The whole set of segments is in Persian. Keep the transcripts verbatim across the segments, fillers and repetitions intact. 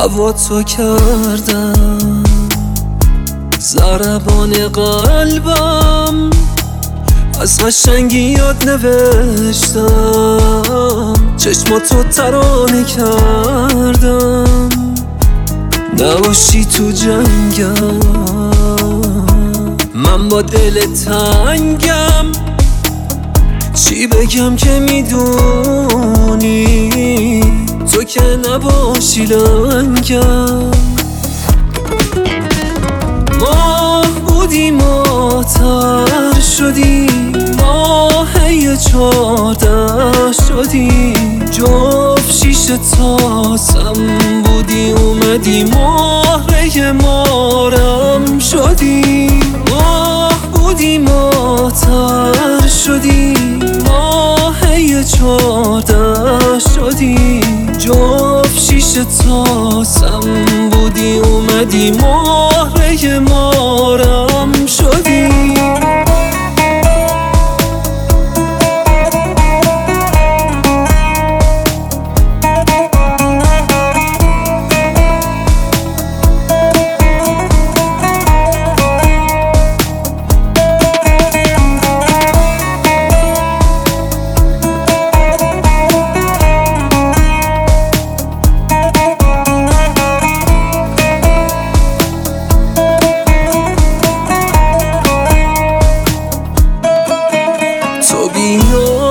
هوا تو کردم ضربان قلبم، از قشنگی یاد نوشتم، چشماتو ترانه کردم. نباشی تو جنگم من با دل تنگم، چی بگم که میدونی تو که نباشی لنگم. ماه بودیم آتر شدیم، ماهی چارده شدیم، جفت شیشه تاسم بودی اومدی مهره مارم شدی. ماه بودیم آتر شدیم، ماهی چارده شدیم، جفت شیشه تاسم بودی اومدی مهره مارم شدی. تو بیا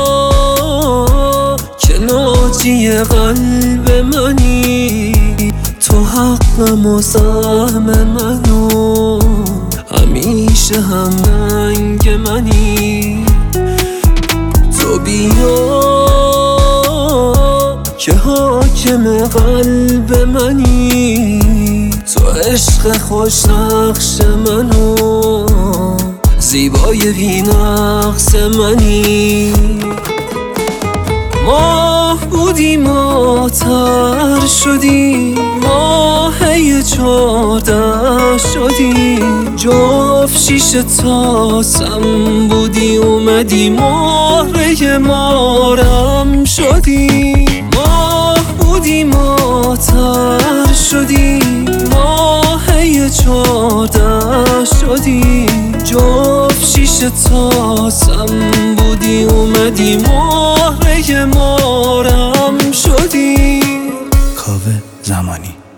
که ناجی قلب منی، تو حقم و سهم منو، همیشه همرنگ منی. تو بیا که حاکم قلب منی، تو عشق خوش نقش منو، زیبای بی نقص منی. ماه بودیم آتر شدیم، ماهی چارده شدیم، جفت شیشه تاسم بودی اومدی مهره مارم شدی. ماه بودیم آتر شدیم، ماهی چارده شدیم، جفت شیشه تاسم بودی اومدی مهره مارم شدی. کاوه زمانی.